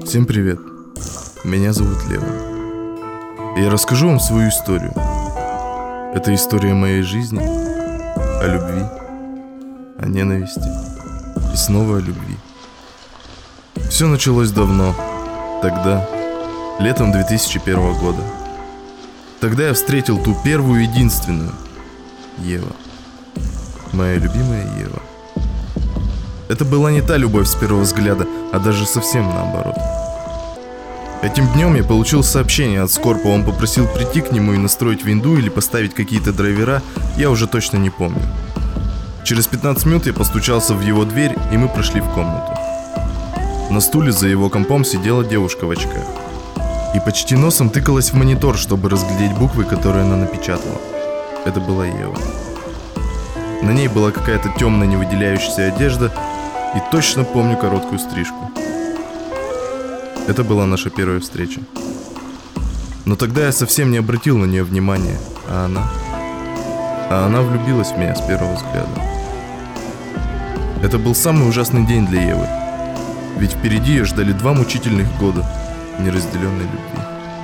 Всем привет, меня зовут Лева. Я расскажу вам свою историю. Это история моей жизни, о любви, о ненависти и снова о любви. Все началось давно, тогда, летом 2001 года. Тогда я встретил ту первую единственную, Ева. Моя любимая Ева. Это была не та любовь с первого взгляда, а даже совсем наоборот. Этим днем я получил сообщение от Скорпа, он попросил прийти к нему и настроить винду или поставить какие-то драйвера, я уже точно не помню. Через 15 минут я постучался в его дверь, и мы прошли в комнату. На стуле за его компом сидела девушка в очках и почти носом тыкалась в монитор, чтобы разглядеть буквы, которые она напечатала. Это была Ева. На ней была какая-то темная невыделяющаяся одежда, и точно помню короткую стрижку. Это была наша первая встреча. Но тогда я совсем не обратил на нее внимания, а она влюбилась в меня с первого взгляда. Это был самый ужасный день для Евы, ведь впереди ее ждали 2 мучительных года неразделенной любви.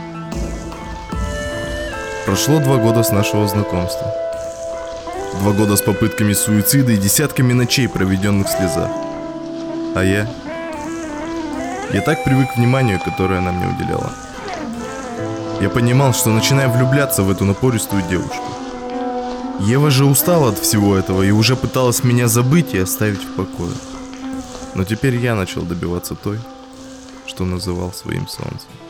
Прошло 2 года с нашего знакомства. 2 года с попытками суицида и десятками ночей, проведенных в слезах. А я так привык к вниманию, которое она мне уделяла. Я понимал, что начинаю влюбляться в эту напористую девушку. Ева же устала от всего этого и уже пыталась меня забыть и оставить в покое. Но теперь я начал добиваться той, что называл своим солнцем.